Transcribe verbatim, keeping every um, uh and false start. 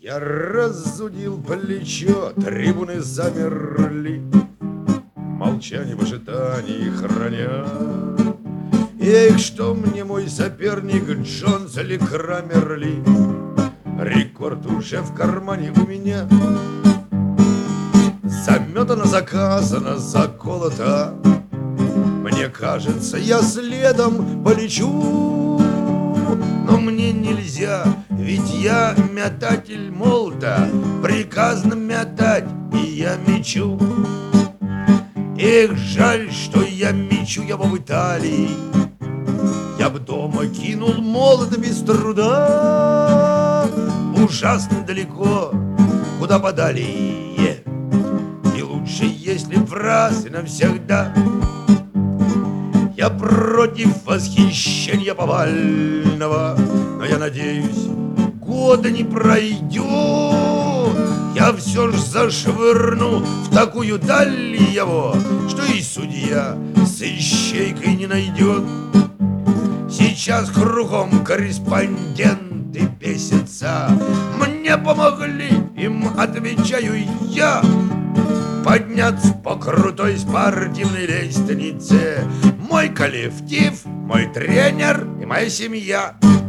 Я разудил плечо, трибуны замерли, молчание в ожидании храня. Эх, что мне мой соперник Джонс или Крамерли, рекорд уже в кармане у меня. Заметано, заказано, заколото. Мне кажется, я следом полечу, но мне нельзя, ведь я метатель молота, приказано метать, и я мечу. Эх, жаль, что я мечу его в Италии. Я б дома кинул молот без труда, ужасно далеко, куда подалее. И лучше, если в раз и навсегда. Я против восхищения повального, но я надеюсь, года не пройдет, я все ж зашвырну в такую даль его, что и судья с ищейкой не найдет. Сейчас кругом корреспонденты бесятся, мне помогли, им отвечаю я, подняться по крутой спортивной лестнице. Мой коллектив, мой тренер и моя семья.